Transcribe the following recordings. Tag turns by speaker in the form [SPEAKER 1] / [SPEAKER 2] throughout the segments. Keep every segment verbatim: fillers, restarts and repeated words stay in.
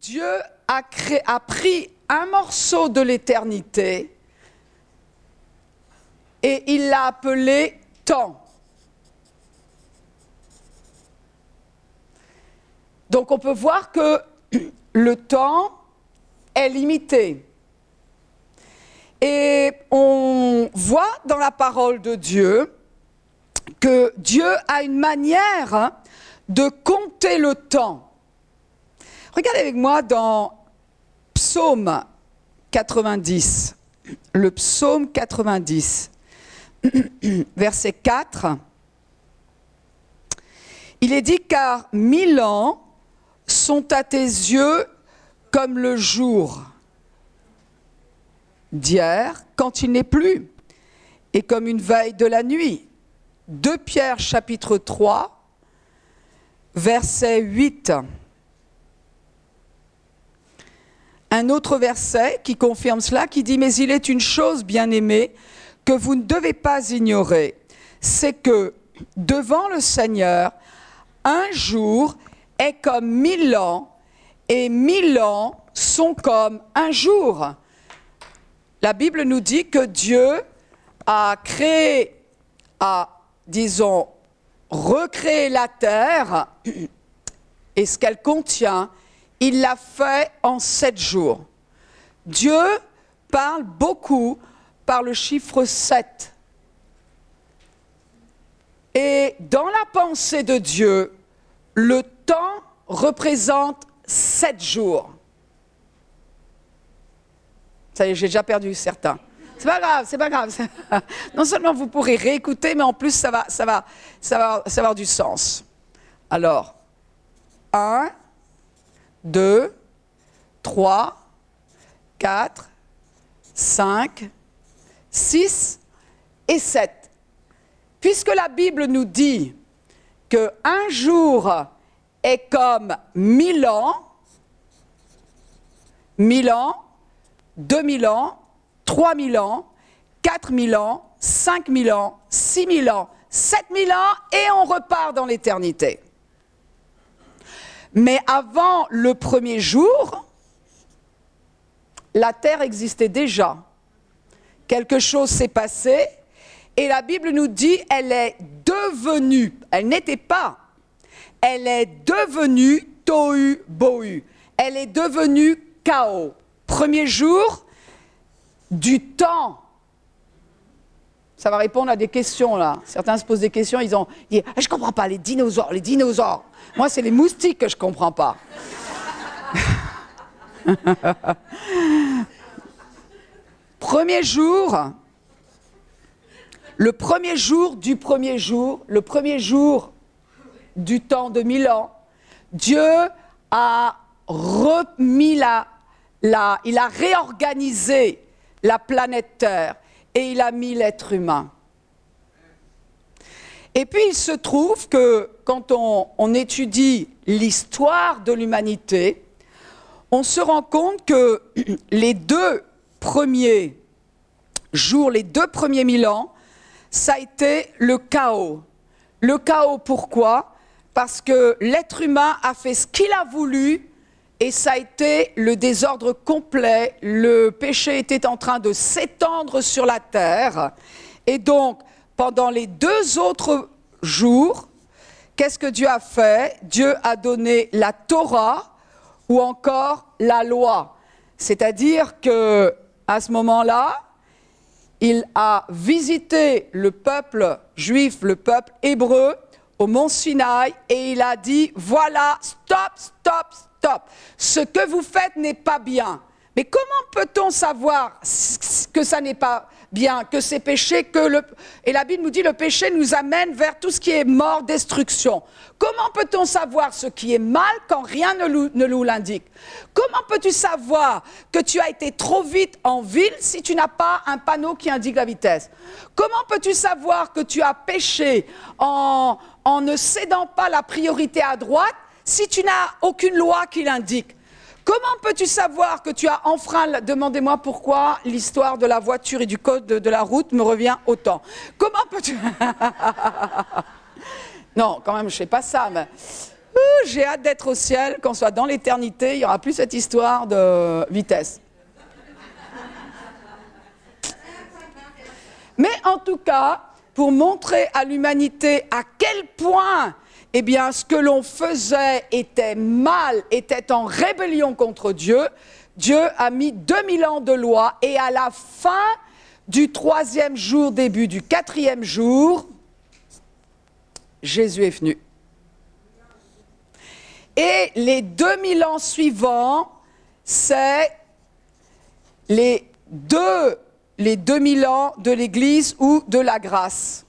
[SPEAKER 1] Dieu a, créé, a pris un morceau de l'éternité et il l'a appelé temps. Donc on peut voir que le temps est limité. Et on voit dans la parole de Dieu que Dieu a une manière de compter le temps. Regardez avec moi dans Psaume quatre-vingt-dix, le Psaume quatre-vingt-dix, verset quatre. Il est dit « Car mille ans sont à tes yeux comme le jour d'hier, quand il n'est plus, et comme une veille de la nuit. » deux Pierre chapitre trois, verset huit. Un autre verset qui confirme cela, qui dit « Mais il est une chose, bien-aimée, que vous ne devez pas ignorer, c'est que devant le Seigneur, un jour est comme mille ans, et mille ans sont comme un jour. » La Bible nous dit que Dieu a créé, a, disons, recréé la terre et ce qu'elle contient, il l'a fait en sept jours. Dieu parle beaucoup par le chiffre sept. Et dans la pensée de Dieu, le temps représente sept jours. Ça y est, j'ai déjà perdu certains. C'est pas grave, c'est pas grave. Non seulement vous pourrez réécouter, mais en plus ça va, ça va, ça va, ça va avoir du sens. Alors, un, deux, trois, quatre, cinq, six et sept. Puisque la Bible nous dit qu'un jour est comme mille ans, mille ans, deux mille ans, trois mille ans, quatre mille ans, cinq mille ans, six mille ans, sept mille ans, et on repart dans l'éternité. Mais avant le premier jour, la terre existait déjà. Quelque chose s'est passé, et la Bible nous dit elle est devenue, elle n'était pas, elle est devenue tohu bohu, elle est devenue chaos. Premier jour du temps. Ça va répondre à des questions là. Certains se posent des questions, ils ont dit ah, je ne comprends pas, les dinosaures, les dinosaures. Moi, c'est les moustiques que je ne comprends pas. Premier jour, le premier jour du premier jour, le premier jour du temps de mille ans, Dieu a remis la, la, il a réorganisé la planète Terre et il a mis l'être humain. Et puis il se trouve que quand on, on étudie l'histoire de l'humanité, on se rend compte que les deux premiers jours, les deux premiers mille ans, ça a été le chaos. Le chaos, pourquoi? Parce que l'être humain a fait ce qu'il a voulu et ça a été le désordre complet. Le péché était en train de s'étendre sur la terre. Et donc, pendant les deux autres jours, qu'est-ce que Dieu a fait? Dieu a donné la Torah ou encore la loi. C'est-à-dire qu'à ce moment-là, il a visité le peuple juif, le peuple hébreu, au mont Sinaï, et il a dit, voilà, stop, stop, stop. Ce que vous faites n'est pas bien. Mais comment peut-on savoir que ça n'est pas bien, que c'est péché, que le... Et la Bible nous dit, le péché nous amène vers tout ce qui est mort, destruction. Comment peut-on savoir ce qui est mal quand rien ne nous l'indique? Comment peux-tu savoir que tu as été trop vite en ville si tu n'as pas un panneau qui indique la vitesse? Comment peux-tu savoir que tu as péché en, en ne cédant pas la priorité à droite si tu n'as aucune loi qui l'indique? Comment peux-tu savoir que tu as enfreint, demandez-moi pourquoi l'histoire de la voiture et du code de, de la route me revient autant. Comment peux-tu... Non, quand même, je ne sais pas ça, mais... Ouh, j'ai hâte d'être au ciel, qu'on soit dans l'éternité, il n'y aura plus cette histoire de vitesse. Mais en tout cas, pour montrer à l'humanité à quel point eh bien, ce que l'on faisait était mal, était en rébellion contre Dieu, Dieu a mis deux mille ans de loi et à la fin du troisième jour, début du quatrième jour, Jésus est venu. Et les deux mille ans suivants, c'est les deux, les deux mille ans de l'Église ou de la grâce.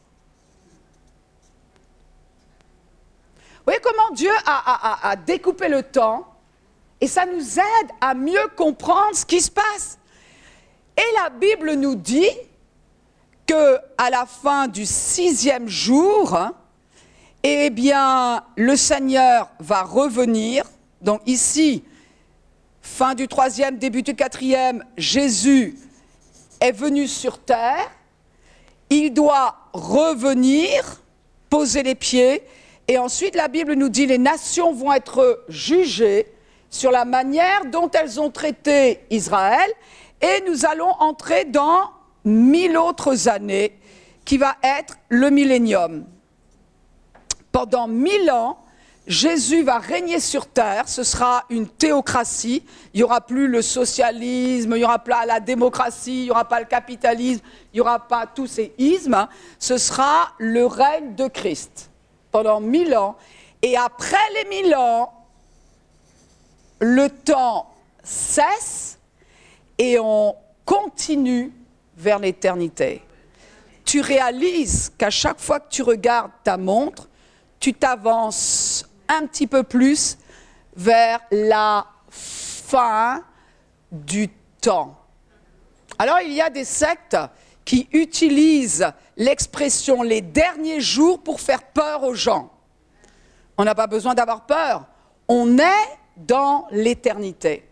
[SPEAKER 1] Vous voyez comment Dieu a, a, a, a découpé le temps et ça nous aide à mieux comprendre ce qui se passe. Et la Bible nous dit qu'à la fin du sixième jour, eh bien, le Seigneur va revenir. Donc ici, fin du troisième, début du quatrième, Jésus est venu sur terre. Il doit revenir, poser les pieds. Et ensuite, la Bible nous dit que les nations vont être jugées sur la manière dont elles ont traité Israël. Et nous allons entrer dans mille autres années, qui va être le millénium. Pendant mille ans, Jésus va régner sur terre, ce sera une théocratie, il n'y aura plus le socialisme, il n'y aura pas la démocratie, il n'y aura pas le capitalisme, il n'y aura pas tous ces ismes, ce sera le règne de Christ pendant mille ans. Et après les mille ans, le temps cesse et on continue vers l'éternité. Tu réalises qu'à chaque fois que tu regardes ta montre, tu t'avances un petit peu plus vers la fin du temps. Alors il y a des sectes qui utilisent l'expression « les derniers jours » pour faire peur aux gens. On n'a pas besoin d'avoir peur. On est dans l'éternité.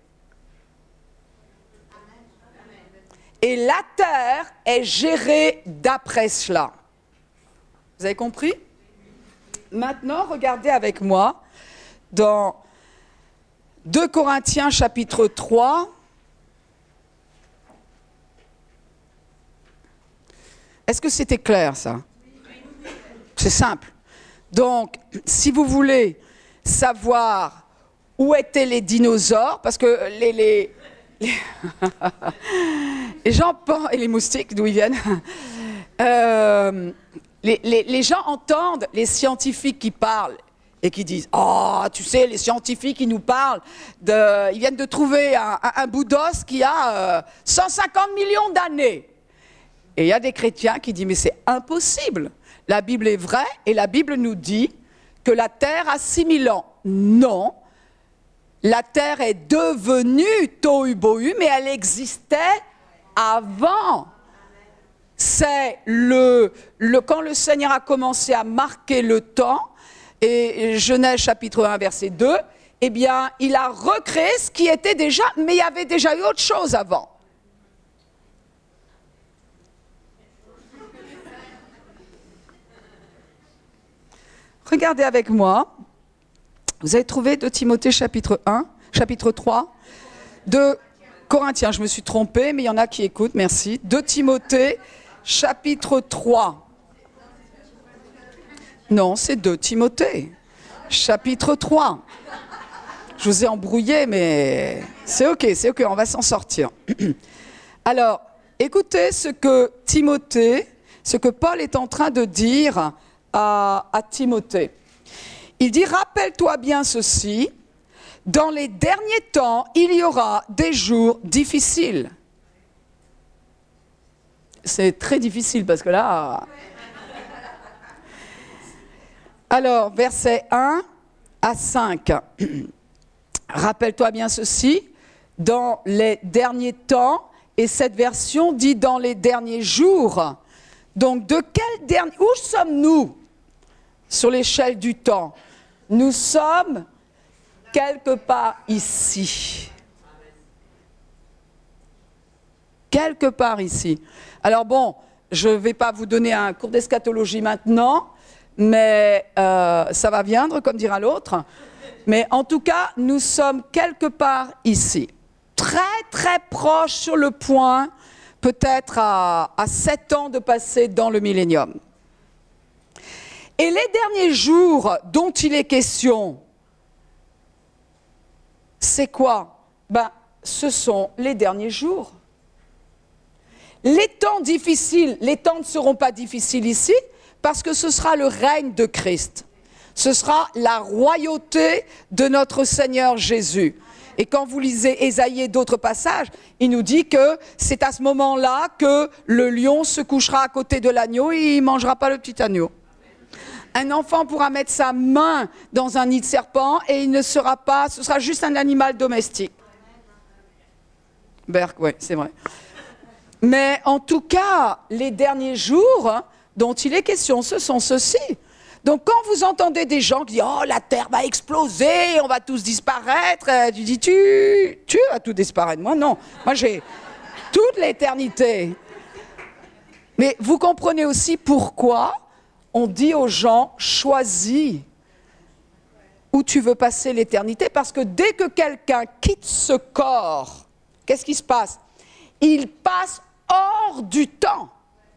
[SPEAKER 1] Et la terre est gérée d'après cela. Vous avez compris ? Maintenant, regardez avec moi dans deux Corinthiens chapitre trois. Est-ce que c'était clair ça? C'est simple. Donc, si vous voulez savoir où étaient les dinosaures, parce que les... les Les, les gens pensent, et les moustiques, d'où ils viennent, euh, les, les, les gens entendent les scientifiques qui parlent et qui disent « Oh, tu sais, les scientifiques, ils nous parlent, de, ils viennent de trouver un, un, un bout d'os qui a euh, cent cinquante millions d'années. » Et il y a des chrétiens qui disent « Mais c'est impossible, la Bible est vraie et la Bible nous dit que la Terre a six mille ans. » Non. La Terre est devenue tohu-bohu, mais elle existait avant. C'est le, le, quand le Seigneur a commencé à marquer le temps, et Genèse chapitre un, verset deux, eh bien, il a recréé ce qui était déjà, mais il y avait déjà eu autre chose avant. Regardez avec moi. Vous avez trouvé deux Timothée chapitre un, chapitre trois, deux Corinthiens, je me suis trompée, mais il y en a qui écoutent, merci. deux Timothée chapitre trois. Non, c'est deux Timothée chapitre trois. Je vous ai embrouillé, mais c'est ok, c'est ok, on va s'en sortir. Alors, écoutez ce que Timothée, ce que Paul est en train de dire à, à Timothée. Il dit, rappelle-toi bien ceci, dans les derniers temps, il y aura des jours difficiles. C'est très difficile parce que là... Alors, versets un à cinq. Rappelle-toi bien ceci, dans les derniers temps, et cette version dit dans les derniers jours. Donc, de quel dernier... Où sommes-nous sur l'échelle du temps? Nous sommes quelque part ici. Quelque part ici. Alors bon, je ne vais pas vous donner un cours d'eschatologie maintenant, mais euh, ça va viendre, comme dira l'autre. Mais en tout cas, nous sommes quelque part ici. Très, très proche sur le point, peut-être à, à sept ans de passer dans le millénium. Et les derniers jours dont il est question, c'est quoi? Ben, ce sont les derniers jours. Les temps difficiles, les temps ne seront pas difficiles ici, parce que ce sera le règne de Christ. Ce sera la royauté de notre Seigneur Jésus. Et quand vous lisez Ésaïe et d'autres passages, il nous dit que c'est à ce moment-là que le lion se couchera à côté de l'agneau et il ne mangera pas le petit agneau. Un enfant pourra mettre sa main dans un nid de serpent et il ne sera pas, ce sera juste un animal domestique. Berk, oui, c'est vrai. Mais en tout cas, les derniers jours dont il est question, ce sont ceux-ci. Donc quand vous entendez des gens qui disent « Oh, la terre va exploser, on va tous disparaître », tu dis « Tu, tu vas tout disparaître ». Moi, non. Moi, j'ai toute l'éternité. Mais vous comprenez aussi pourquoi on dit aux gens « Choisis où tu veux passer l'éternité ». Parce que dès que quelqu'un quitte ce corps, qu'est-ce qui se passe? Il passe hors du temps.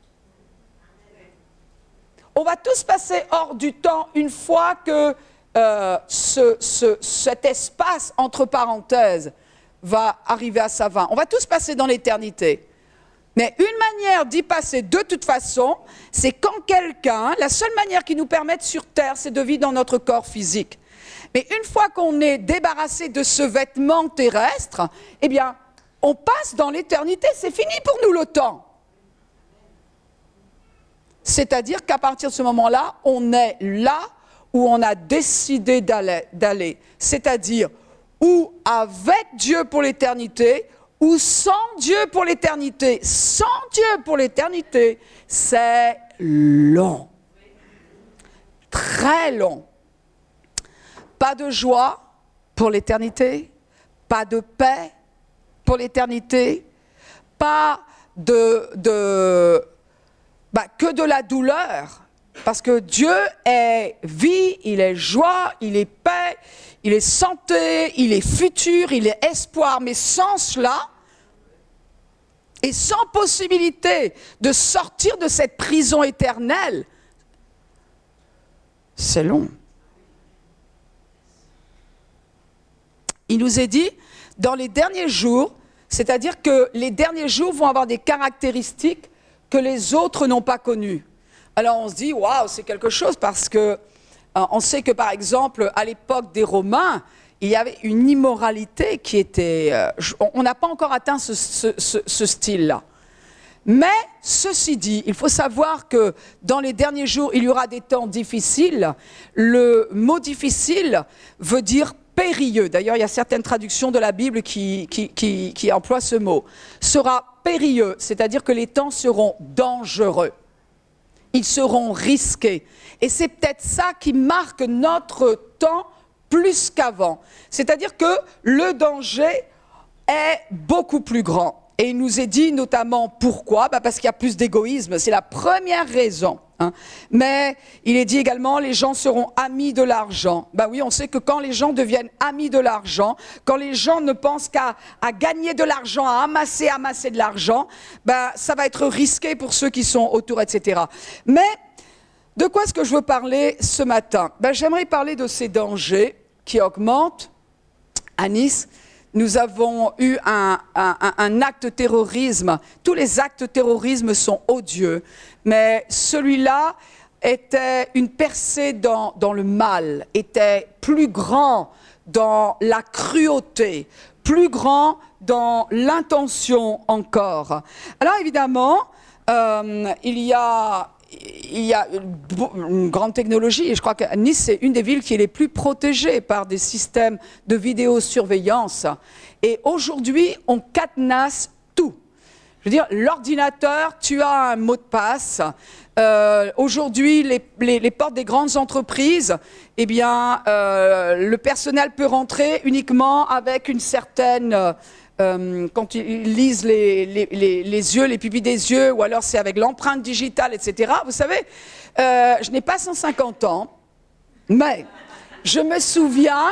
[SPEAKER 1] On va tous passer hors du temps une fois que euh, ce, ce, cet espace entre parenthèses va arriver à sa fin. On va tous passer dans l'éternité. Mais une manière d'y passer de toute façon, c'est quand quelqu'un, la seule manière qui nous permette sur terre, c'est de vivre dans notre corps physique. Mais une fois qu'on est débarrassé de ce vêtement terrestre, eh bien, on passe dans l'éternité, c'est fini pour nous le temps. C'est-à-dire qu'à partir de ce moment-là, on est là où on a décidé d'aller, d'aller. C'est-à-dire ou avec Dieu pour l'éternité, ou sans Dieu pour l'éternité. Sans Dieu pour l'éternité, c'est long. Très long. Pas de joie pour l'éternité, pas de paix pour l'éternité, pas de... de Bah, que de la douleur, parce que Dieu est vie, il est joie, il est paix, il est santé, il est futur, il est espoir, mais sans cela, et sans possibilité de sortir de cette prison éternelle, c'est long. Il nous est dit, dans les derniers jours, c'est-à-dire que les derniers jours vont avoir des caractéristiques que les autres n'ont pas connu. Alors on se dit, waouh, c'est quelque chose parce que euh, on sait que par exemple, à l'époque des Romains, il y avait une immoralité qui était... Euh, on n'a pas encore atteint ce, ce, ce, ce style-là. Mais, ceci dit, il faut savoir que dans les derniers jours, il y aura des temps difficiles. Le mot difficile veut dire périlleux. D'ailleurs, il y a certaines traductions de la Bible qui, qui, qui, qui emploient ce mot. Sera périlleux, c'est-à-dire que les temps seront dangereux. Ils seront risqués. Et c'est peut-être ça qui marque notre temps plus qu'avant. C'est-à-dire que le danger est beaucoup plus grand. Et il nous est dit notamment pourquoi, bah parce qu'il y a plus d'égoïsme, c'est la première raison. Hein. Mais il est dit également, les gens seront amis de l'argent. Ben oui, on sait que quand les gens deviennent amis de l'argent, quand les gens ne pensent qu'à à gagner de l'argent, à amasser, amasser de l'argent, ben ça va être risqué pour ceux qui sont autour, et cetera. Mais de quoi est-ce que je veux parler ce matin? Ben, j'aimerais parler de ces dangers qui augmentent à Nice. Nous avons eu un, un, un acte de terrorisme. Tous les actes de terrorisme sont odieux. Mais celui-là était une percée dans, dans le mal, était plus grand dans la cruauté, plus grand dans l'intention encore. Alors évidemment, euh, il y a... Il y a une grande technologie et je crois que Nice, c'est une des villes qui est les plus protégées par des systèmes de vidéosurveillance. Et aujourd'hui, on cadenasse tout. Je veux dire, l'ordinateur, tu as un mot de passe. Euh, aujourd'hui, les, les, les portes des grandes entreprises, eh bien, euh, le personnel peut rentrer uniquement avec une certaine... Euh, Euh, quand ils lisent les, les, les, les yeux, les pupilles des yeux, ou alors c'est avec l'empreinte digitale, et cetera. Vous savez, euh, je n'ai pas cent cinquante ans, mais je me souviens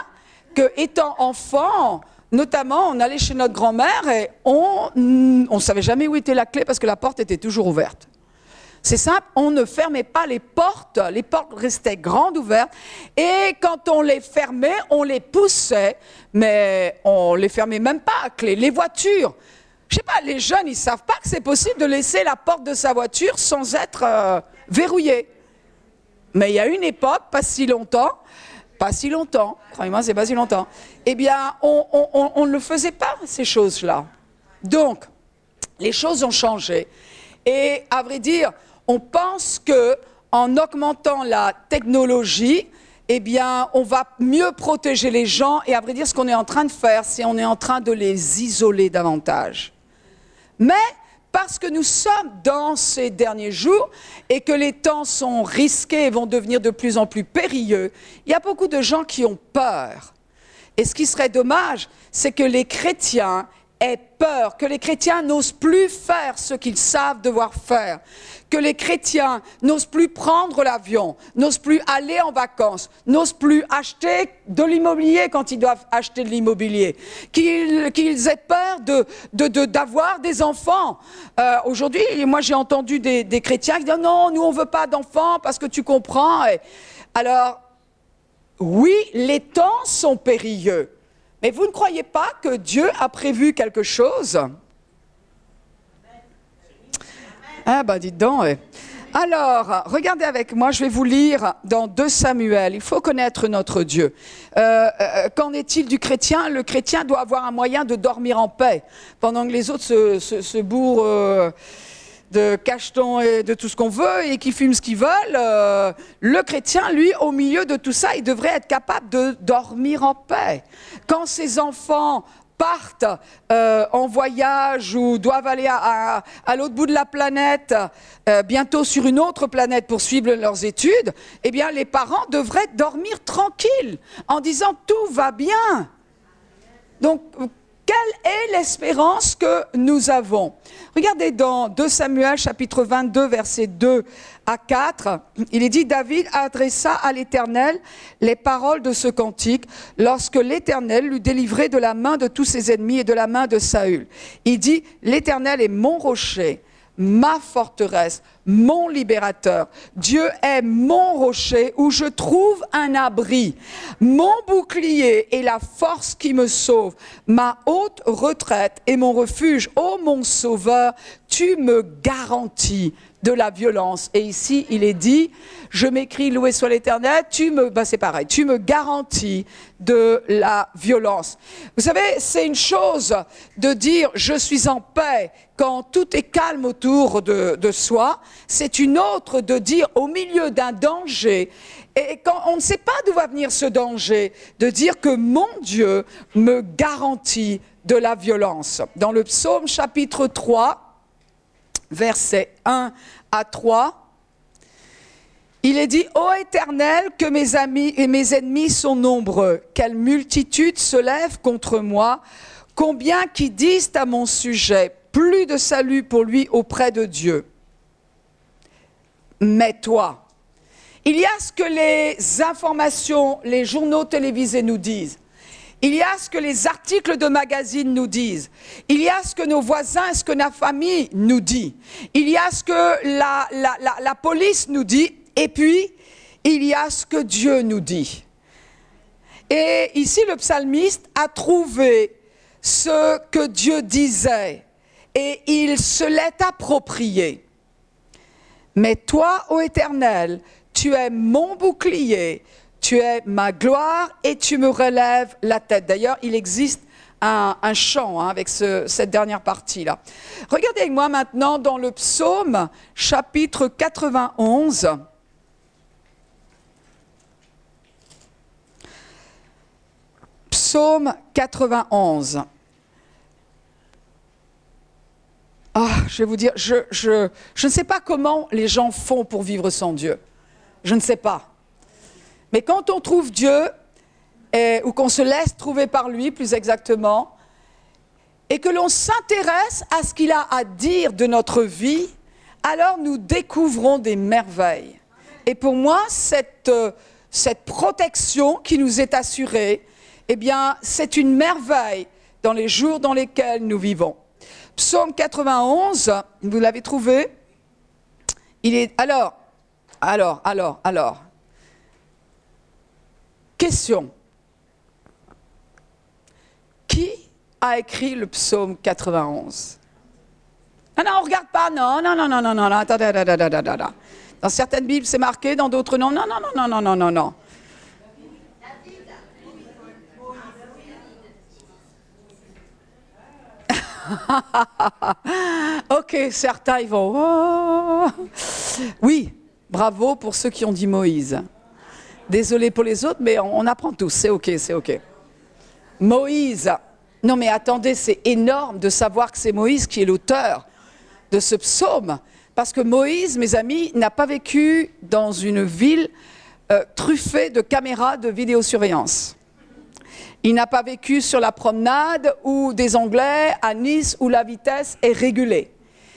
[SPEAKER 1] que étant enfant, notamment, on allait chez notre grand-mère et on ne savait jamais où était la clé parce que la porte était toujours ouverte. C'est simple, on ne fermait pas les portes, les portes restaient grandes ouvertes et quand on les fermait, on les poussait, mais on les fermait même pas à clé. Les voitures, je sais pas, les jeunes, ils savent pas que c'est possible de laisser la porte de sa voiture sans être euh, verrouillée. Mais il y a une époque, pas si longtemps, pas si longtemps, croyez-moi, c'est pas si longtemps, eh bien, on, on, on, on ne le faisait pas, ces choses-là. Donc, les choses ont changé. Et à vrai dire, on pense qu'en augmentant la technologie, eh bien, on va mieux protéger les gens. Et à vrai dire, ce qu'on est en train de faire, c'est qu'on est en train de les isoler davantage. Mais parce que nous sommes dans ces derniers jours et que les temps sont risqués et vont devenir de plus en plus périlleux, il y a beaucoup de gens qui ont peur. Et ce qui serait dommage, c'est que les chrétiens aient peur, que les chrétiens n'osent plus faire ce qu'ils savent devoir faire, que les chrétiens n'osent plus prendre l'avion, n'osent plus aller en vacances, n'osent plus acheter de l'immobilier quand ils doivent acheter de l'immobilier, qu'ils qu'ils aient peur de, de, de, d'avoir des enfants. Euh, aujourd'hui, moi j'ai entendu des, des chrétiens qui disent « Non, nous on ne veut pas d'enfants parce que tu comprends. » Et alors, oui, les temps sont périlleux. Mais vous ne croyez pas que Dieu a prévu quelque chose? Ah ben dites donc. Ouais. Alors, regardez avec moi, je vais vous lire dans deux Samuel. Il faut connaître notre Dieu. Euh, euh, qu'en est-il du chrétien? Le chrétien doit avoir un moyen de dormir en paix, pendant que les autres se, se, se bourrent euh, de cachetons et de tout ce qu'on veut et qui fument ce qu'ils veulent. Euh, le chrétien, lui, au milieu de tout ça, il devrait être capable de dormir en paix. Quand ses enfants partent euh, en voyage ou doivent aller à, à, à l'autre bout de la planète, euh, bientôt sur une autre planète pour suivre leurs études, eh bien les parents devraient dormir tranquilles en disant « tout va bien ». Donc, quelle est l'espérance que nous avons? Regardez dans deux Samuel chapitre vingt-deux versets deux à quatre, il est dit « David adressa à l'Éternel les paroles de ce cantique lorsque l'Éternel l'eut délivré de la main de tous ses ennemis et de la main de Saül. Il dit « L'Éternel est mon rocher, ma forteresse, mon libérateur. Dieu est mon rocher où je trouve un abri, mon bouclier et la force qui me sauve, ma haute retraite et mon refuge. Ô mon sauveur, tu me garantis de la violence. » Et ici, il est dit, je m'écris, loué soit l'Éternel, tu me, ben c'est pareil, tu me garantis de la violence. Vous savez, c'est une chose de dire, je suis en paix quand tout est calme autour de, de soi. C'est une autre de dire, au milieu d'un danger, et quand on ne sait pas d'où va venir ce danger, de dire que mon Dieu me garantit de la violence. Dans le psaume chapitre trois, versets un à trois, il est dit « Ô Éternel, que mes amis et mes ennemis sont nombreux, quelle multitude se lève contre moi, combien qui disent à mon sujet, plus de salut pour lui auprès de Dieu. Mais toi, il y a ce que les informations, les journaux télévisés nous disent. Il y a ce que les articles de magazines nous disent. Il y a ce que nos voisins et ce que la famille nous dit. Il y a ce que la, la, la, la police nous dit. Et puis, il y a ce que Dieu nous dit. Et ici, le psalmiste a trouvé ce que Dieu disait. Et il se l'est approprié. Mais toi, ô Éternel, tu es mon bouclier. Tu es ma gloire et tu me relèves la tête. D'ailleurs, il existe un, un chant hein, avec ce, cette dernière partie-là. Regardez avec moi maintenant dans le psaume chapitre quatre-vingt-onze. Psaume quatre-vingt-onze. Ah, je vais vous dire, je, je, je ne sais pas comment les gens font pour vivre sans Dieu. Je ne sais pas. Mais quand on trouve Dieu, et, ou qu'on se laisse trouver par lui, plus exactement, et que l'on s'intéresse à ce qu'il a à dire de notre vie, alors nous découvrons des merveilles. Et pour moi, cette, euh, cette protection qui nous est assurée, eh bien, c'est une merveille dans les jours dans lesquels nous vivons. Psaume quatre-vingt-onze, vous l'avez trouvé? Il est, alors, alors, alors, alors, question. Qui a écrit le psaume quatre-vingt-onze? Ah non, on ne regarde pas, non, non, non, non, non, non, attendez, attendez, attendez, attendez. Dans certaines Bibles, c'est marqué, dans d'autres, non, non, non, non, non, non, non, non. Ok, certains ils vont. Oh. Oui, bravo pour ceux qui ont dit Moïse. Désolé pour les autres, mais on, on apprend tous. C'est ok, c'est ok. Moïse. Non, mais attendez, c'est énorme de savoir que c'est Moïse qui est l'auteur de ce psaume, parce que Moïse, mes amis, n'a pas vécu dans une ville euh, truffée de caméras de vidéosurveillance. Il n'a pas vécu sur la promenade ou des Anglais à Nice où la vitesse est régulée.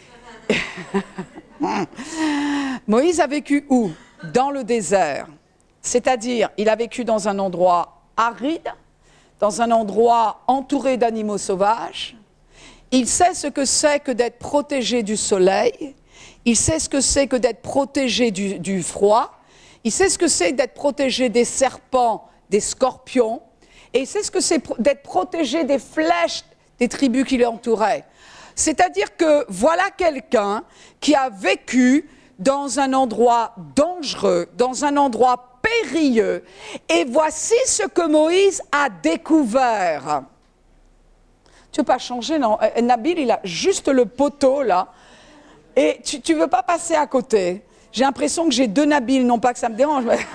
[SPEAKER 1] Moïse a vécu où? Dans le désert. C'est-à-dire, il a vécu dans un endroit aride, dans un endroit entouré d'animaux sauvages. Il sait ce que c'est que d'être protégé du soleil. Il sait ce que c'est que d'être protégé du, du froid. Il sait ce que c'est d'être protégé des serpents, des scorpions. Et il sait ce que c'est d'être protégé des flèches des tribus qui l'entouraient. C'est-à-dire que voilà quelqu'un qui a vécu dans un endroit dangereux, dans un endroit périlleux. Et voici ce que Moïse a découvert. Tu ne veux pas changer, non? Nabil, il a juste le poteau, là. Et tu ne veux pas passer à côté. J'ai l'impression que j'ai deux Nabil, non pas que ça me dérange, mais...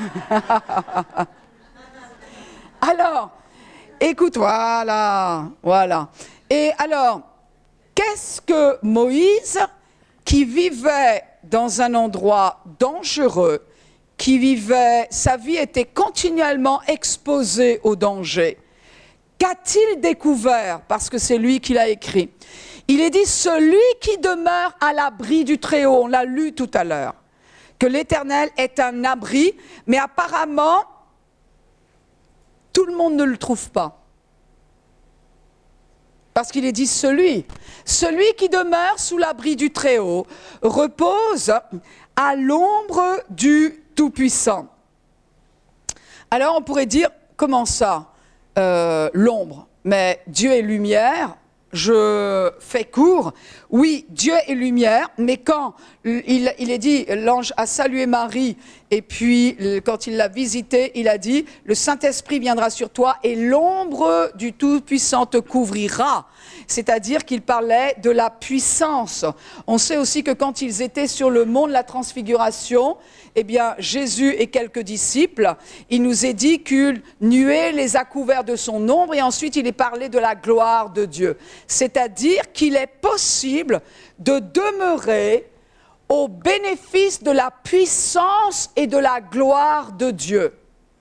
[SPEAKER 1] Alors... Écoute, voilà, voilà. Et alors, qu'est-ce que Moïse, qui vivait dans un endroit dangereux, qui vivait, sa vie était continuellement exposée au danger, qu'a-t-il découvert? Parce que c'est lui qui l'a écrit. Il est dit, celui qui demeure à l'abri du Très-Haut, on l'a lu tout à l'heure, que l'Éternel est un abri, mais apparemment, tout le monde ne le trouve pas. Parce qu'il est dit celui, celui qui demeure sous l'abri du Très-Haut repose à l'ombre du Tout-Puissant. Alors on pourrait dire, comment ça, euh, l'ombre? Mais Dieu est lumière. Je fais court. Oui, Dieu est lumière, mais quand il, il est dit, l'ange a salué Marie, et puis quand il l'a visité, il a dit, le Saint-Esprit viendra sur toi et l'ombre du Tout-Puissant te couvrira. C'est-à-dire qu'il parlait de la puissance. On sait aussi que quand ils étaient sur le mont de la Transfiguration, eh bien, Jésus et quelques disciples, il nous est dit qu'une nuée les a couverts de son ombre et ensuite il est parlé de la gloire de Dieu. C'est-à-dire qu'il est possible de demeurer au bénéfice de la puissance et de la gloire de Dieu.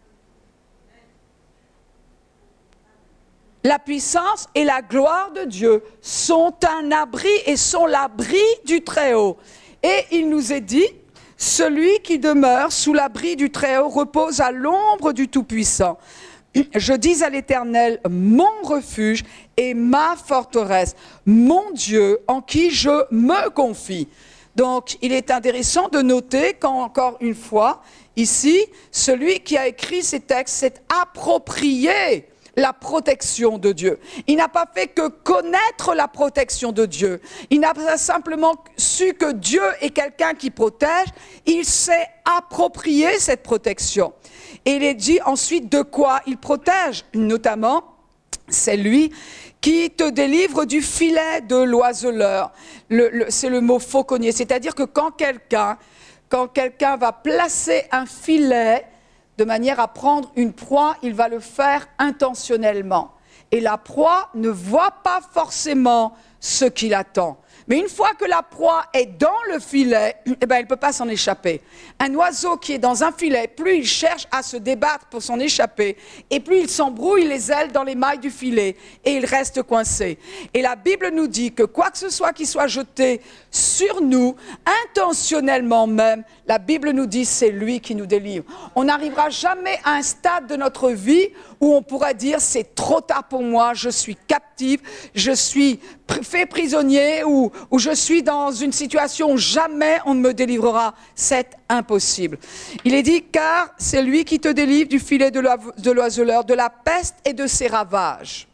[SPEAKER 1] La puissance et la gloire de Dieu sont un abri et sont l'abri du Très-Haut. Et il nous est dit, celui qui demeure sous l'abri du Très-Haut repose à l'ombre du Tout-Puissant. Je dis à l'Éternel, mon refuge et ma forteresse, mon Dieu en qui je me confie. Donc, il est intéressant de noter qu'encore une fois, ici, celui qui a écrit ces textes s'est approprié la protection de Dieu. Il n'a pas fait que connaître la protection de Dieu. Il n'a pas simplement su que Dieu est quelqu'un qui protège. Il s'est approprié cette protection. Et il est dit ensuite de quoi il protège. Notamment, c'est lui qui te délivre du filet de l'oiseleur. Le, le, c'est le mot fauconnier. C'est-à-dire que quand quelqu'un, quand quelqu'un va placer un filet de manière à prendre une proie, il va le faire intentionnellement. Et la proie ne voit pas forcément ce qu'il attend. Mais une fois que la proie est dans le filet, eh ben, elle ne peut pas s'en échapper. Un oiseau qui est dans un filet, plus il cherche à se débattre pour s'en échapper, et plus il s'embrouille les ailes dans les mailles du filet, et il reste coincé. Et la Bible nous dit que quoi que ce soit qui soit jeté sur nous, intentionnellement même, la Bible nous dit c'est lui qui nous délivre. On n'arrivera jamais à un stade de notre vie où on pourra dire c'est trop tard pour moi, je suis captive, je suis fait prisonnier ou, ou je suis dans une situation où jamais on ne me délivrera. C'est impossible. Il est dit car c'est lui qui te délivre du filet de l'oiseleur, de la peste et de ses ravages.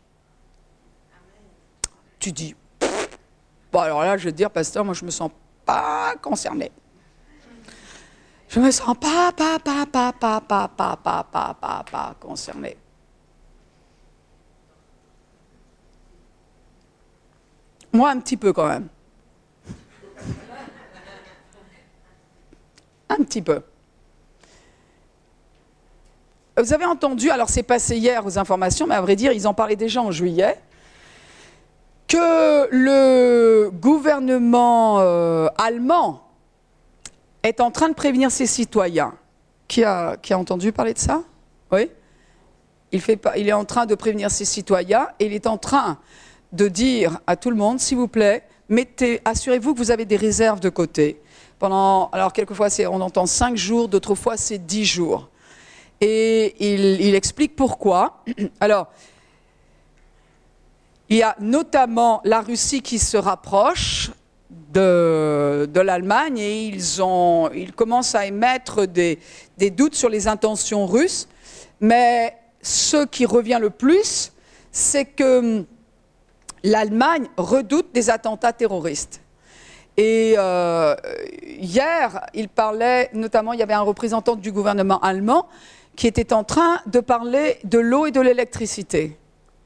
[SPEAKER 1] Tu dis, bon alors là je vais te dire pasteur, moi je me sens pas concerné. Je me sens pas, pas, pas, pas, pas, pas, pas, pas, pas, pas, pas concerné. Moi, un petit peu quand même. Un petit peu. Vous avez entendu, alors c'est passé hier aux informations, mais à vrai dire, ils en parlaient déjà en juillet, que le gouvernement euh, allemand est en train de prévenir ses citoyens. Qui a, qui a entendu parler de ça? Oui. Il, fait, il est en train de prévenir ses citoyens et il est en train de dire à tout le monde, s'il vous plaît, mettez, assurez-vous que vous avez des réserves de côté. Pendant, alors quelquefois on entend cinq jours, d'autres fois c'est dix jours. Et il, il explique pourquoi. Alors, il y a notamment la Russie qui se rapproche de, de l'Allemagne et ils, ont, ils commencent à émettre des, des doutes sur les intentions russes. Mais ce qui revient le plus, c'est que l'Allemagne redoute des attentats terroristes. Et euh, hier, il parlait, notamment, il y avait un représentant du gouvernement allemand qui était en train de parler de l'eau et de l'électricité.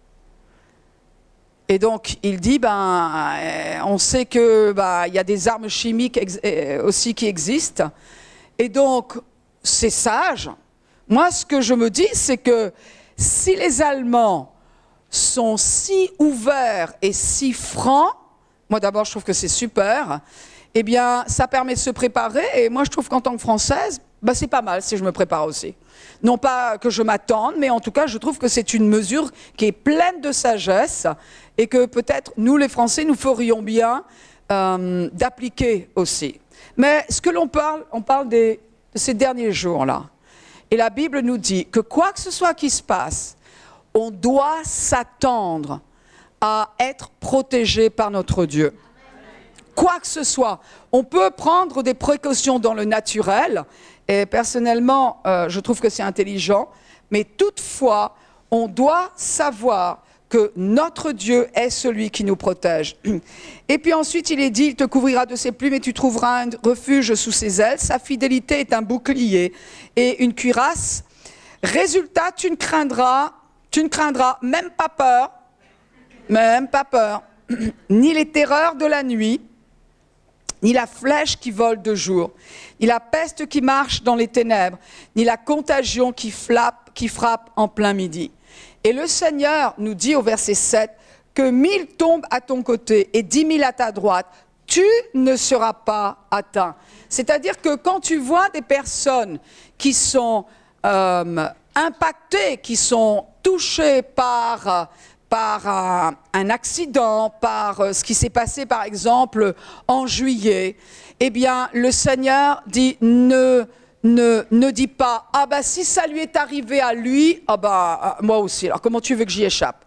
[SPEAKER 1] Et donc, il dit, ben, on sait qu'il ben, y a des armes chimiques aussi qui existent. Et donc, c'est sage. Moi, ce que je me dis, c'est que si les Allemands sont si ouverts et si francs, moi d'abord je trouve que c'est super, eh bien ça permet de se préparer et moi je trouve qu'en tant que Française, bah, c'est pas mal si je me prépare aussi. Non pas que je m'attende, mais en tout cas je trouve que c'est une mesure qui est pleine de sagesse et que peut-être nous les Français nous ferions bien euh, d'appliquer aussi. Mais ce que l'on parle, on parle des, de ces derniers jours-là. Et la Bible nous dit que quoi que ce soit qui se passe, on doit s'attendre à être protégé par notre Dieu. Quoi que ce soit, on peut prendre des précautions dans le naturel, et personnellement, euh, je trouve que c'est intelligent, mais toutefois, on doit savoir que notre Dieu est celui qui nous protège. Et puis ensuite, il est dit, il te couvrira de ses plumes et tu trouveras un refuge sous ses ailes. Sa fidélité est un bouclier et une cuirasse. Résultat, tu ne craindras, tu ne craindras même pas peur, même pas peur, ni les terreurs de la nuit, ni la flèche qui vole de jour, ni la peste qui marche dans les ténèbres, ni la contagion qui frappe, qui frappe en plein midi. Et le Seigneur nous dit au verset sept que mille tombent à ton côté et dix mille à ta droite, tu ne seras pas atteint. C'est-à-dire que quand tu vois des personnes qui sont euh, impactées, qui sont touchées par, par un, un accident, par ce qui s'est passé par exemple en juillet, eh bien le Seigneur dit ne... Ne, ne dis pas, ah bah si ça lui est arrivé à lui, ah bah moi aussi, alors comment tu veux que j'y échappe?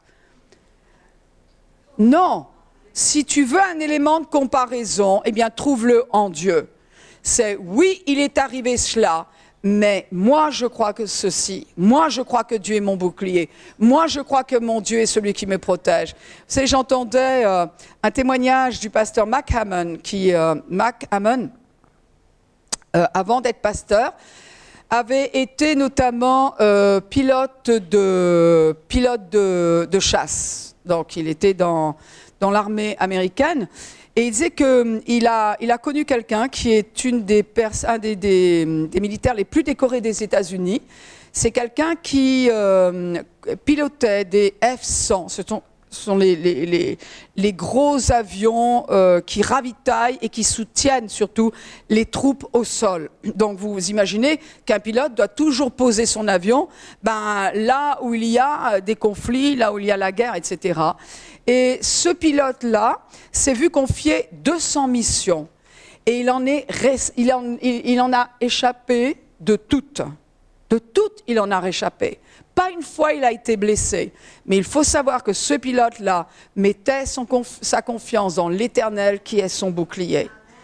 [SPEAKER 1] Non, si tu veux un élément de comparaison, eh bien trouve-le en Dieu. C'est oui, il est arrivé cela, mais moi je crois que ceci, moi je crois que Dieu est mon bouclier, moi je crois que mon Dieu est celui qui me protège. Vous savez, j'entendais euh, un témoignage du pasteur Mac Hammon, qui, euh, Mac Hammon, Euh, avant d'être pasteur, avait été notamment euh, pilote, de, pilote de, de chasse. Donc il était dans, dans l'armée américaine. Et il disait qu'il a, il a connu quelqu'un qui est une des pers- un des, des, des militaires les plus décorés des États-Unis. C'est quelqu'un qui euh, pilotait des F cent. Ce sont Ce sont les, les, les, les gros avions euh, qui ravitaillent et qui soutiennent surtout les troupes au sol. Donc vous imaginez qu'un pilote doit toujours poser son avion ben, là où il y a des conflits, là où il y a la guerre, et cetera. Et ce pilote-là s'est vu confier deux cents missions. Et il en, est, il, en, il en a échappé de toutes. De toutes, il en a réchappé. Pas une fois il a été blessé, mais il faut savoir que ce pilote-là mettait son conf sa confiance dans l'Éternel qui est son bouclier.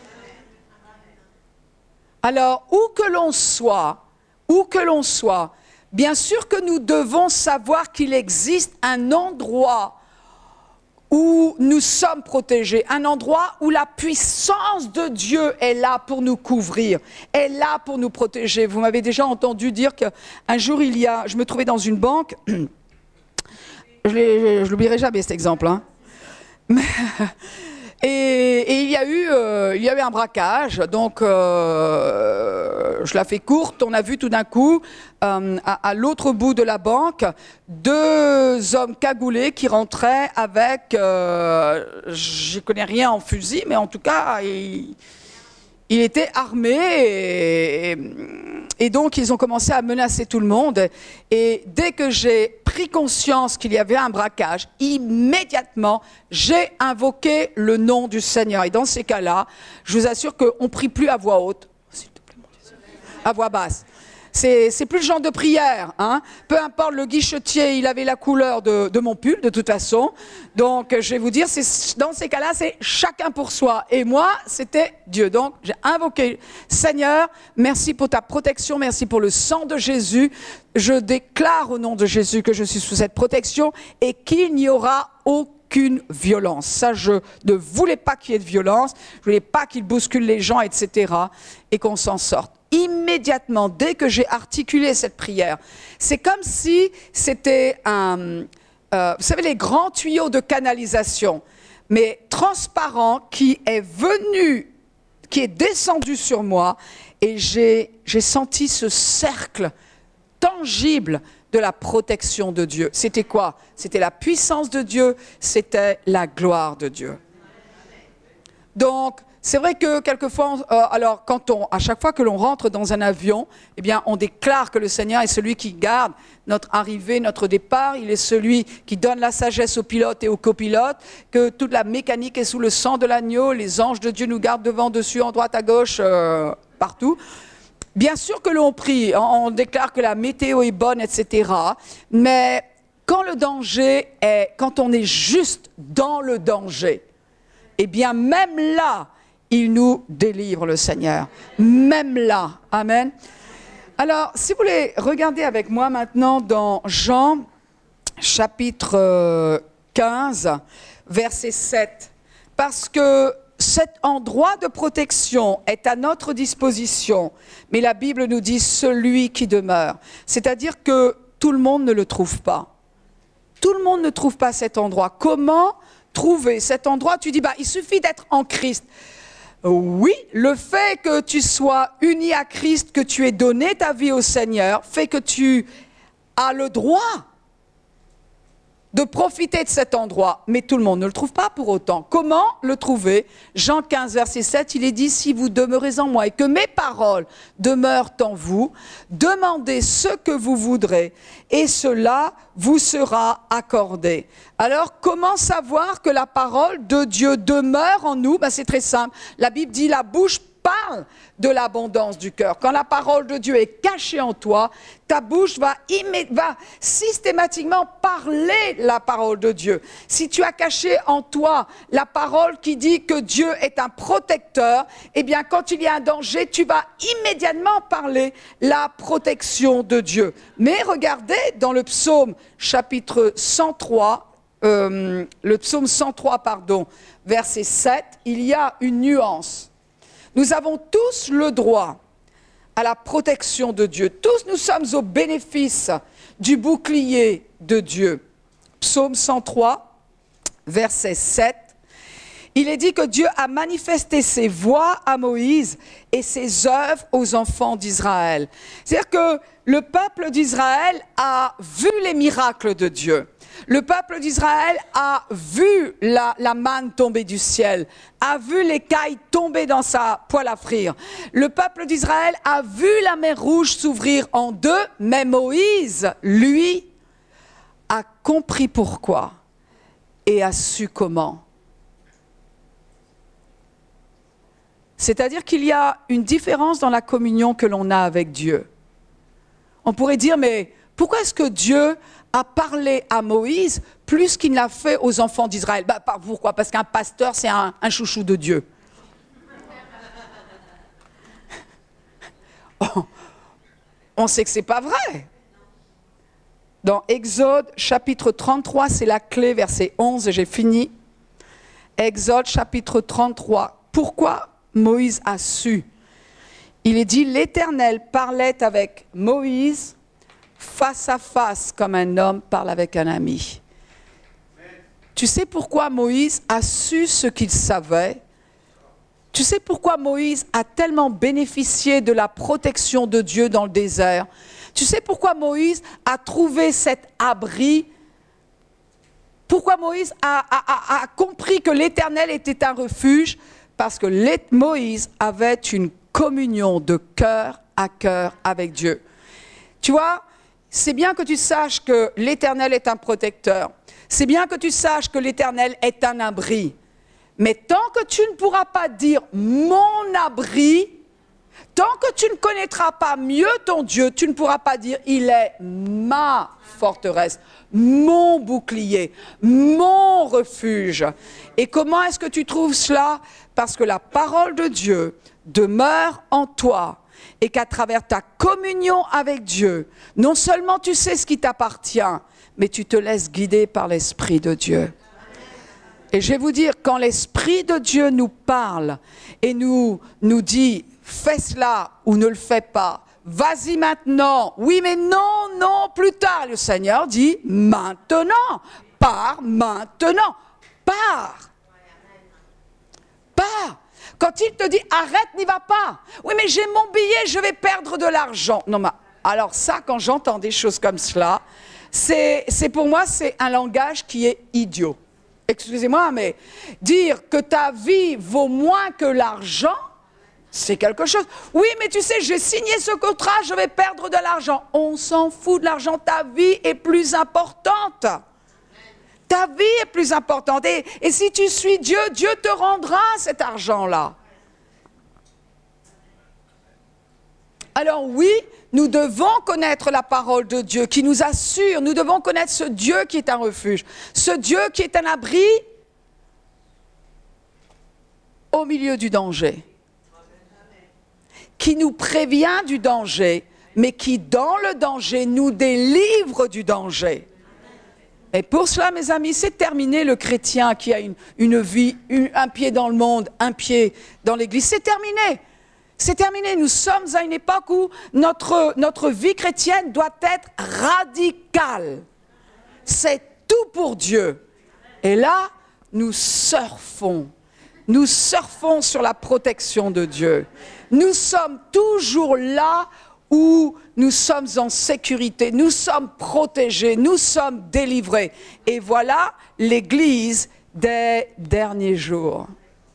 [SPEAKER 1] Alors, où que l'on soit, où que l'on soit, bien sûr que nous devons savoir qu'il existe un endroit où nous sommes protégés, un endroit où la puissance de Dieu est là pour nous couvrir, est là pour nous protéger. Vous m'avez déjà entendu dire qu'un jour, il y a, je me trouvais dans une banque, je ne l'oublierai jamais cet exemple, hein. Et, et il y a eu, euh, il y a eu un braquage, donc euh, je la fais courte, on a vu tout d'un coup, euh, à, à l'autre bout de la banque, deux hommes cagoulés qui rentraient avec, euh, je ne connais rien en fusil, mais en tout cas, ils, ils étaient armés et, et, et donc ils ont commencé à menacer tout le monde. Et dès que j'ai pris conscience qu'il y avait un braquage, immédiatement, j'ai invoqué le nom du Seigneur. Et dans ces cas-là, je vous assure qu'on ne prie plus à voix haute, s'il te plaît, mon Dieu, à voix basse. C'est plus le genre de prière, hein. Peu importe, le guichetier, il avait la couleur de, de mon pull, de toute façon. Donc, je vais vous dire, dans ces cas-là, c'est chacun pour soi. Et moi, c'était Dieu. Donc, j'ai invoqué, Seigneur, merci pour ta protection, merci pour le sang de Jésus. Je déclare au nom de Jésus que je suis sous cette protection et qu'il n'y aura aucune violence. Ça, je ne voulais pas qu'il y ait de violence, je ne voulais pas qu'il bouscule les gens, et cetera. Et qu'on s'en sorte. Immédiatement, dès que j'ai articulé cette prière, c'est comme si c'était un, euh, vous savez, les grands tuyaux de canalisation, mais transparent, qui est venu, qui est descendu sur moi, et j'ai senti ce cercle tangible de la protection de Dieu. C'était quoi? C'était la puissance de Dieu, c'était la gloire de Dieu. Donc, c'est vrai que quelquefois, euh, alors quand on, à chaque fois que l'on rentre dans un avion, eh bien, on déclare que le Seigneur est celui qui garde notre arrivée, notre départ. Il est celui qui donne la sagesse aux pilotes et aux copilotes, que toute la mécanique est sous le sang de l'agneau, les anges de Dieu nous gardent devant, dessus, en droite, à gauche, euh, partout. Bien sûr que l'on prie, on déclare que la météo est bonne, et cetera. Mais quand le danger est, quand on est juste dans le danger, eh bien, même là, il nous délivre, le Seigneur. Même là. Amen. Alors, si vous voulez regarder avec moi maintenant dans Jean, chapitre quinze, verset sept. Parce que cet endroit de protection est à notre disposition. Mais la Bible nous dit « celui qui demeure ». C'est-à-dire que tout le monde ne le trouve pas. Tout le monde ne trouve pas cet endroit. Comment trouver cet endroit? Tu dis, bah, il suffit d'être en Christ. Oui, le fait que tu sois uni à Christ, que tu aies donné ta vie au Seigneur, fait que tu as le droit de profiter de cet endroit. Mais tout le monde ne le trouve pas pour autant. Comment le trouver? Jean quinze, verset sept, il est dit, si vous demeurez en moi et que mes paroles demeurent en vous, demandez ce que vous voudrez et cela vous sera accordé. Alors, comment savoir que la parole de Dieu demeure en nous? Ben, c'est très simple. La Bible dit, la bouche parle de l'abondance du cœur. Quand la parole de Dieu est cachée en toi, ta bouche va, va systématiquement parler la parole de Dieu. Si tu as caché en toi la parole qui dit que Dieu est un protecteur, eh bien quand il y a un danger, tu vas immédiatement parler la protection de Dieu. Mais regardez dans le psaume chapitre cent trois, euh, le psaume cent trois, pardon, verset sept, il y a une nuance. Nous avons tous le droit à la protection de Dieu. Tous nous sommes au bénéfice du bouclier de Dieu. Psaume cent trois, verset sept. Il est dit que Dieu a manifesté ses voies à Moïse et ses œuvres aux enfants d'Israël. C'est-à-dire que le peuple d'Israël a vu les miracles de Dieu. Le peuple d'Israël a vu la, la manne tomber du ciel, a vu l'écaille tomber dans sa poêle à frire. Le peuple d'Israël a vu la mer Rouge s'ouvrir en deux, mais Moïse, lui, a compris pourquoi et a su comment. C'est-à-dire qu'il y a une différence dans la communion que l'on a avec Dieu. On pourrait dire, mais pourquoi est-ce que Dieu a parlé à Moïse plus qu'il l'a fait aux enfants d'Israël? Bah, pourquoi? Parce qu'un pasteur, c'est un, un chouchou de Dieu. Oh, on sait que ce n'est pas vrai. Dans Exode chapitre trente-trois, c'est la clé, verset onze, et j'ai fini. Exode chapitre trente-trois. Pourquoi Moïse a su? Il est dit, l'Éternel parlait avec Moïse face à face comme un homme parle avec un ami. Tu sais pourquoi Moïse a su ce qu'il savait? Tu sais pourquoi Moïse a tellement bénéficié de la protection de Dieu dans le désert? Tu sais pourquoi Moïse a trouvé cet abri? Pourquoi Moïse a, a, a, a compris que l'Éternel était un refuge? Parce que Moïse avait une communion de cœur à cœur avec Dieu. Tu vois, c'est bien que tu saches que l'Éternel est un protecteur. C'est bien que tu saches que l'Éternel est un abri. Mais tant que tu ne pourras pas dire « mon abri », tant que tu ne connaîtras pas mieux ton Dieu, tu ne pourras pas dire « il est ma forteresse, mon bouclier, mon refuge ». Et comment est-ce que tu trouves cela? Parce que la parole de Dieu demeure en toi et qu'à travers ta communion avec Dieu, non seulement tu sais ce qui t'appartient, mais tu te laisses guider par l'Esprit de Dieu. Et je vais vous dire, quand l'Esprit de Dieu nous parle et nous, nous dit « fais cela ou ne le fais pas », vas-y maintenant, oui mais non, non, plus tard. Le Seigneur dit maintenant, pars maintenant, pars, pars. Quand il te dit arrête, n'y va pas. Oui mais j'ai mon billet, je vais perdre de l'argent. Non mais alors ça, quand j'entends des choses comme cela, c'est, c'est pour moi c'est un langage qui est idiot. Excusez-moi, mais dire que ta vie vaut moins que l'argent, c'est quelque chose. Oui, mais tu sais, j'ai signé ce contrat, je vais perdre de l'argent. On s'en fout de l'argent, ta vie est plus importante. Ta vie est plus importante. Et, et si tu suis Dieu, Dieu te rendra cet argent-là. Alors oui, nous devons connaître la parole de Dieu qui nous assure, nous devons connaître ce Dieu qui est un refuge, ce Dieu qui est un abri au milieu du danger, qui nous prévient du danger, mais qui dans le danger nous délivre du danger. Et pour cela, mes amis, c'est terminé le chrétien qui a une, une vie, une, un pied dans le monde, un pied dans l'église, c'est terminé. C'est terminé, nous sommes à une époque où notre, notre vie chrétienne doit être radicale. C'est tout pour Dieu. Et là, nous surfons. Nous surfons sur la protection de Dieu. Nous sommes toujours là où nous sommes en sécurité, nous sommes protégés, nous sommes délivrés. Et voilà l'Église des derniers jours.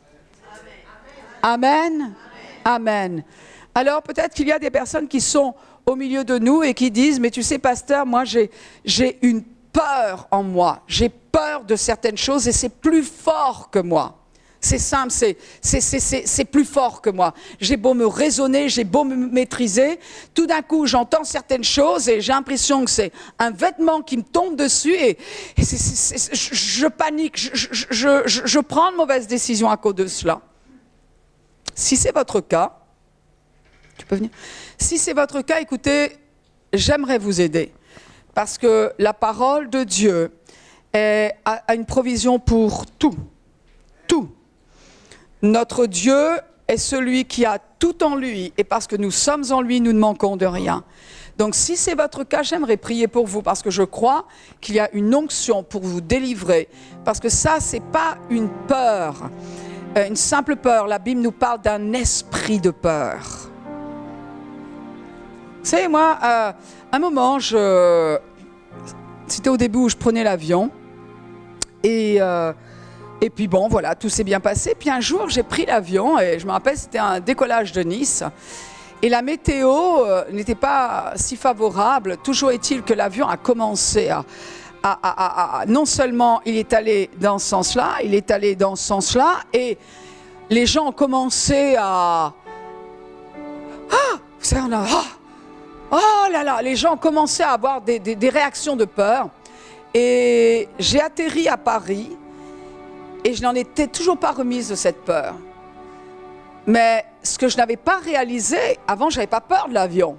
[SPEAKER 1] Amen. Amen. Alors peut-être qu'il y a des personnes qui sont au milieu de nous et qui disent « Mais tu sais, pasteur, moi j'ai, j'ai une peur en moi. J'ai peur de certaines choses et c'est plus fort que moi. » C'est simple, c'est, c'est, c'est, c'est, c'est plus fort que moi. J'ai beau me raisonner, j'ai beau me maîtriser, tout d'un coup j'entends certaines choses et j'ai l'impression que c'est un vêtement qui me tombe dessus et, et c'est, c'est, c'est, je, je panique, je, je, je, je, je prends de mauvaises décisions à cause de cela. Si c'est votre cas, tu peux venir. Si c'est votre cas, écoutez, j'aimerais vous aider. Parce que la parole de Dieu est, a, a une provision pour tout. Tout. Notre Dieu est celui qui a tout en lui. Et parce que nous sommes en lui, nous ne manquons de rien. Donc si c'est votre cas, j'aimerais prier pour vous. Parce que je crois qu'il y a une onction pour vous délivrer. Parce que ça, ce n'est pas une peur. Une simple peur, la Bible nous parle d'un esprit de peur. Vous savez, moi, euh, un moment, je, c'était au début où je prenais l'avion. Et, euh, et puis bon, voilà, tout s'est bien passé. Puis un jour, j'ai pris l'avion et je me rappelle, c'était un décollage de Nice. Et la météo euh, n'était pas si favorable. Toujours est-il que l'avion a commencé à, à, à, à, à... Non seulement il est allé dans ce sens-là, il est allé dans ce sens-là. Et les gens ont commencé à... Ah, vous savez, on a... Ah, oh là là, les gens ont commencé à avoir des, des, des réactions de peur. Et j'ai atterri à Paris et je n'en étais toujours pas remise de cette peur. Mais ce que je n'avais pas réalisé, avant je n'avais pas peur de l'avion.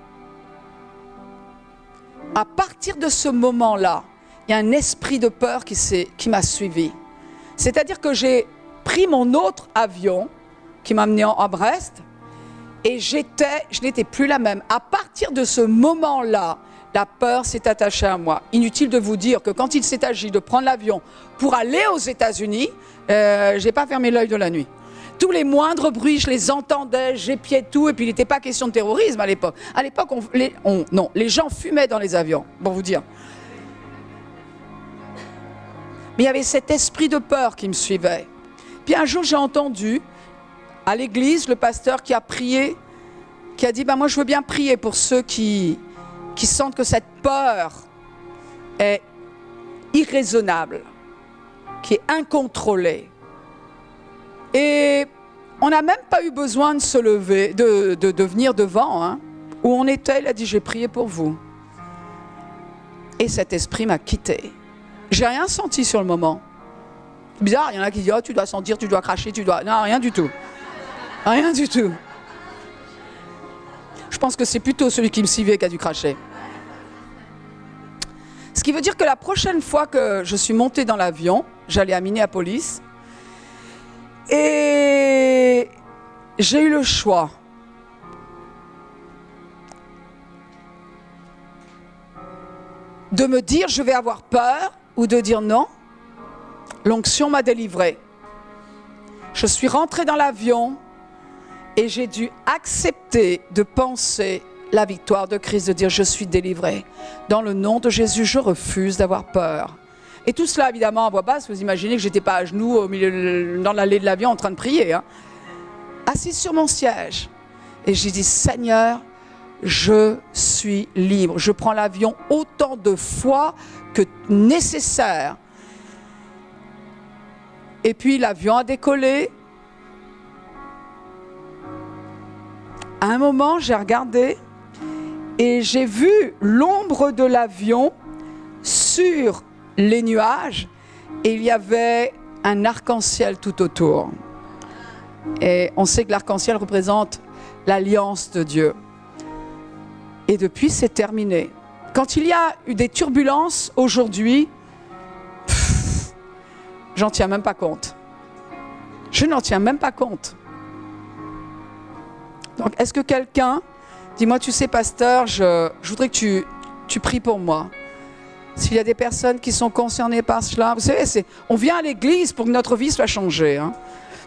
[SPEAKER 1] À partir de ce moment-là, il y a un esprit de peur qui, qui m'a suivi. C'est-à-dire que j'ai pris mon autre avion qui m'a amené à Brest et j'étais, je n'étais plus la même. À partir de ce moment-là, la peur s'est attachée à moi. Inutile de vous dire que quand il s'est agi de prendre l'avion pour aller aux États-Unis, euh, je n'ai pas fermé l'œil de la nuit. Tous les moindres bruits, je les entendais, j'épiais tout, et puis il n'était pas question de terrorisme à l'époque. À l'époque, on, les, on, non, les gens fumaient dans les avions, pour vous dire. Mais il y avait cet esprit de peur qui me suivait. Puis un jour, j'ai entendu à l'église le pasteur qui a prié, qui a dit bah, « moi je veux bien prier pour ceux qui... » qui sentent que cette peur est irraisonnable, qui est incontrôlée. Et on n'a même pas eu besoin de se lever, de, de, de venir devant. Hein. Où on était, il a dit, j'ai prié pour vous. Et cet esprit m'a quitté. J'ai rien senti sur le moment. C'est bizarre, il y en a qui disent, oh, tu dois sentir, tu dois cracher, tu dois... Non, rien du tout. Rien du tout. Je pense que c'est plutôt celui qui me suivait qui a dû cracher. Ce qui veut dire que la prochaine fois que je suis montée dans l'avion, j'allais à Minneapolis, et j'ai eu le choix. De me dire je vais avoir peur ou de dire non, l'onction m'a délivrée. Je suis rentrée dans l'avion et j'ai dû accepter de penser la victoire de Christ, de dire je suis délivré. Dans le nom de Jésus, je refuse d'avoir peur. Et tout cela évidemment à voix basse, vous imaginez que je n'étais pas à genoux au milieu, dans l'allée de l'avion en train de prier. Hein. Assise sur mon siège. Et j'ai dit Seigneur, je suis libre. Je prends l'avion autant de fois que nécessaire. Et puis l'avion a décollé. À un moment, j'ai regardé et j'ai vu l'ombre de l'avion sur les nuages et il y avait un arc-en-ciel tout autour. Et on sait que l'arc-en-ciel représente l'alliance de Dieu. Et depuis, c'est terminé. Quand il y a eu des turbulences aujourd'hui, j'en tiens même pas compte. Je n'en tiens même pas compte. Donc, est-ce que quelqu'un, dis-moi, tu sais, pasteur, je, je voudrais que tu, tu pries pour moi. S'il y a des personnes qui sont concernées par cela, vous savez, c'est, on vient à l'église pour que notre vie soit changée. Hein.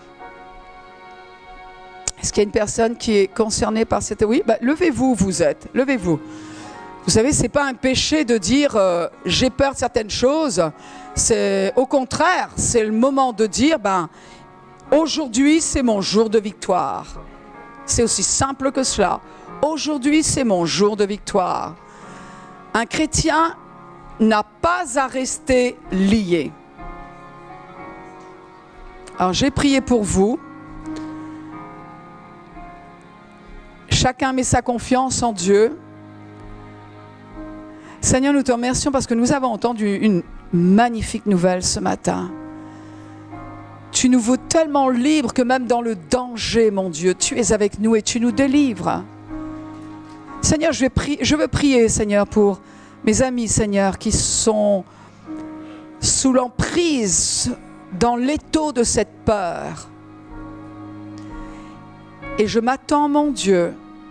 [SPEAKER 1] Est-ce qu'il y a une personne qui est concernée par cette... Oui, ben, levez-vous, vous êtes, levez-vous. Vous savez, ce n'est pas un péché de dire euh, j'ai peur de certaines choses. C'est, au contraire, c'est le moment de dire ben, aujourd'hui, c'est mon jour de victoire. C'est aussi simple que cela. Aujourd'hui, c'est mon jour de victoire. Un chrétien n'a pas à rester lié. Alors, j'ai prié pour vous. Chacun met sa confiance en Dieu. Seigneur, nous te remercions parce que nous avons entendu une magnifique nouvelle ce matin. Tu nous veux tellement libres que même dans le danger, mon Dieu, tu es avec nous et tu nous délivres. Seigneur, je, vais prier, je veux prier, Seigneur, pour mes amis, Seigneur, qui sont sous l'emprise, dans l'étau de cette peur. Et je m'attends, mon Dieu,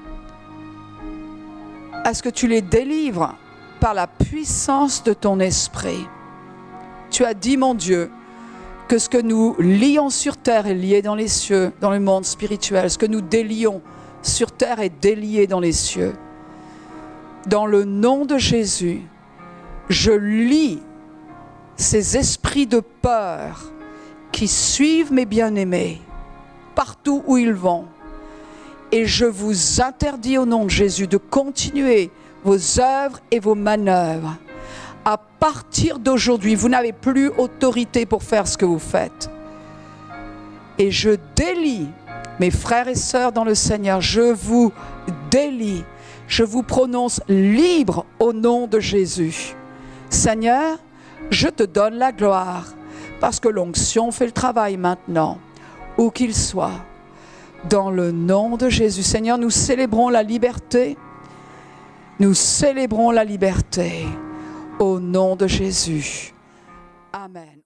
[SPEAKER 1] à ce que tu les délivres par la puissance de ton esprit. Tu as dit, mon Dieu, que ce que nous lions sur terre est lié dans les cieux, dans le monde spirituel. Ce que nous délions sur terre est délié dans les cieux. Dans le nom de Jésus, je lis ces esprits de peur qui suivent mes bien-aimés partout où ils vont. Et je vous interdis au nom de Jésus de continuer vos œuvres et vos manœuvres. À partir d'aujourd'hui, vous n'avez plus autorité pour faire ce que vous faites. Et je délie, mes frères et sœurs dans le Seigneur, je vous délie, je vous prononce libre au nom de Jésus. Seigneur, je te donne la gloire, parce que l'onction fait le travail maintenant, où qu'il soit. Dans le nom de Jésus, Seigneur, nous célébrons la liberté. Nous célébrons la liberté au nom de Jésus. Amen.